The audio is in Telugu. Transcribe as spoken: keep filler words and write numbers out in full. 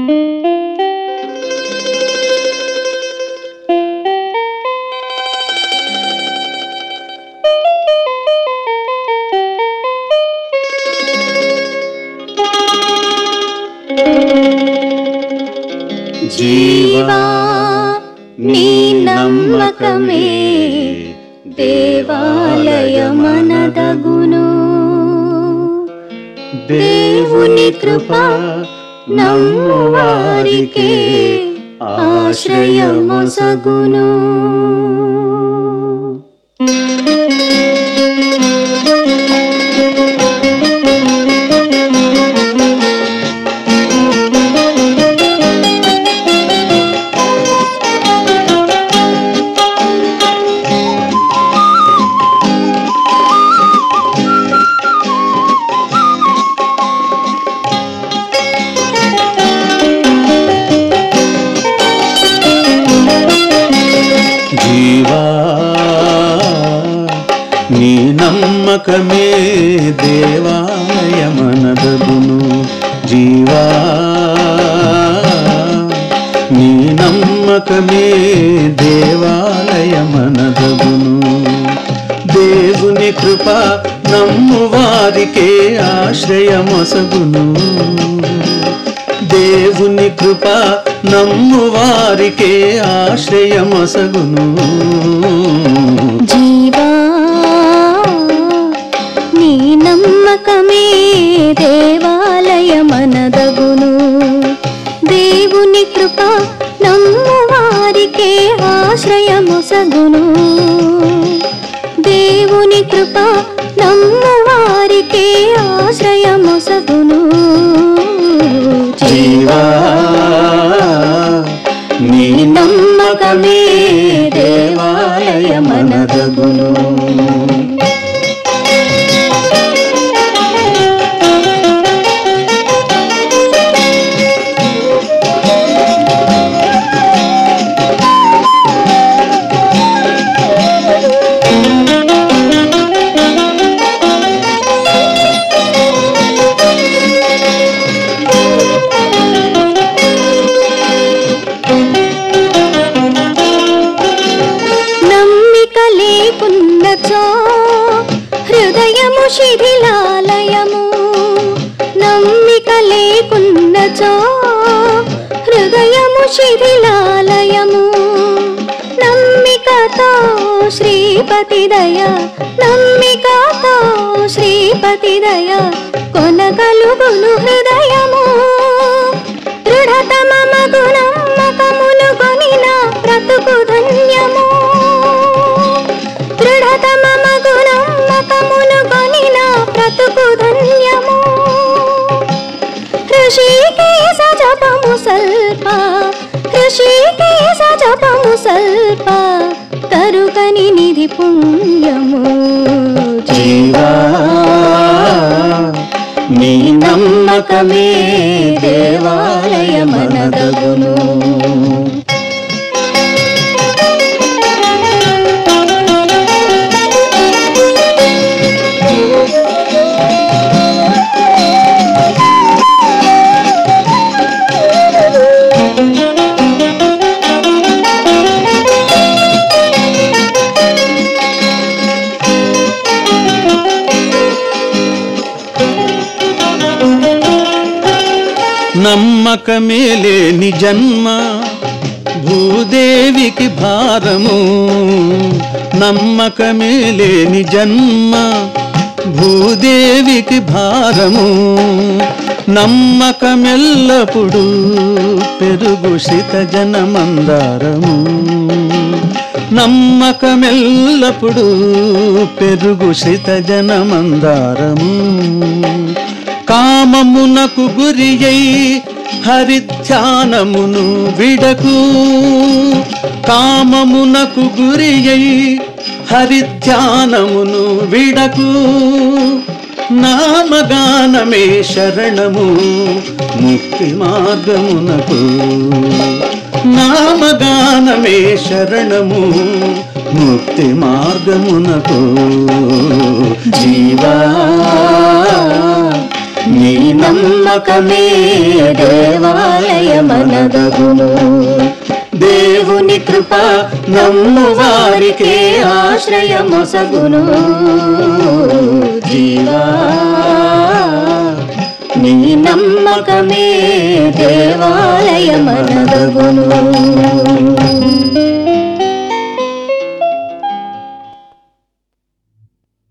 జీవా నీ నమ్మకమే దేవాలయమనదగును. దేవుని కృప నమ్మువారికే ఆశ్రయమొసగును. జీవా నీ నమ్మకమే దేవాలయమనదగును. జీవా నీ నమ్మకమే దేవాలయమనదగును. దేవుని కృప నమ్మువారికే ఆశ్రయమొసగును. దేవుని కృప నమ్మువారికే ఆశ్రయమొసగును. జీవా నీ నమ్మకమే దేవాలయమనదగును. దేవుని కృప నమ్మువారికే ఆశ్రయమొసగును. దేవుని కృప నమ్మువారికే ఆశ్రయమొసగును. జీవా నీ నమ్మకమే దేవాలయమనదగును. హృదయము శిథిలాలయము, నమ్మిక లేకున్నచో హృదయము శిథిలాలయము. నమ్మికతో శ్రీపతి దయ, నమ్మికతో శ్రీపతి దయ కొనగలుగును హృదయము. దృఢతమగు నమ్మకమును కొనిన బ్రతుకు ధన్యము. దృఢతమగు నమ్మకమును కొనిన బ్రతుకు ధన్యము. ఋషికేశ జపము సల్ప, ఋషికేశ జపము సల్ప తరుకని నిధి పుణ్యము. జీవా నీ నమ్మకమే దేవాలయమనదగును. నమ్మకమే లేని జన్మ భూదేవికి భారము. నమ్మకమే లేని జన్మ భూదేవికి భారము. నమ్మకమెల్లప్పుడు పెరుగు శిత జనమందారము. నమ్మకమెల్లప్పుడు పెరుగు శిత జనమందారము. కామమునకు గురియై హరిధ్యానమును విడకు. కామమునకు గురియై హరిధ్యానమును విడకు. నామగానమే శరణము ముక్తి మార్గమునకు. నామగానమే శరణము ముక్తి మార్గమునకు. జీవా నీ నమ్మకమే దేవాలయ మనదగును. దేవుని కృప నమ్ము వారికే ఆశ్రయమొసగును. జీవా నీ నమ్మకమే దేవాలయమనదగును.